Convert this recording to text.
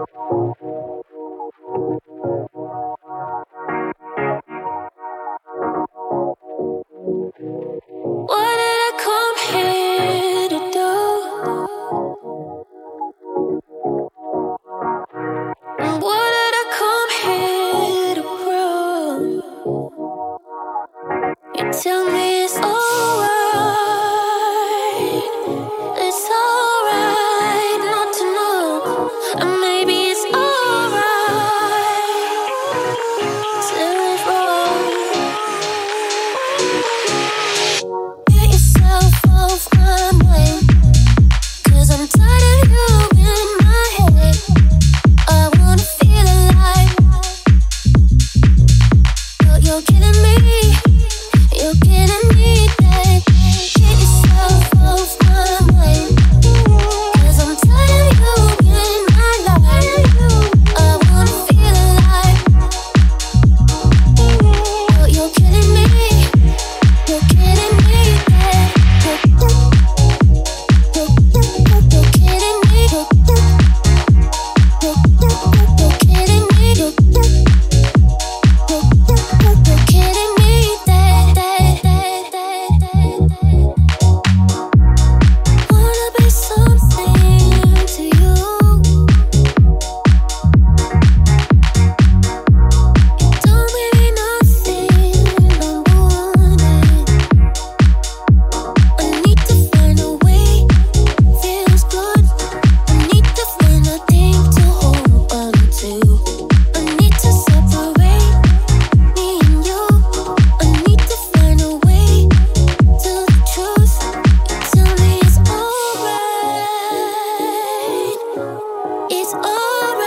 What did I come here to do? And what did I come here to prove? You tell me it's alright. It's alright not to know. And maybe it's alright till it's wrong. Get yourself off my mind, 'cause I'm tired of you in my head. I wanna feel alive, but you're killing me. You're getting me dead. Get yourself off my mind, 'cause I'm tired of you in my life. I wanna feel alive, but you're killing me. You're getting me dead. You're kidding me. You're kidding me. You're kidding me dead. Wanna be something to you. You don't mean nothing. I'm wanted. I need to find a way. Feels good. I need to find a thing to hold on to. I need to separate me and you. I need to find a way to the truth. You tell me it's alright. It's alright.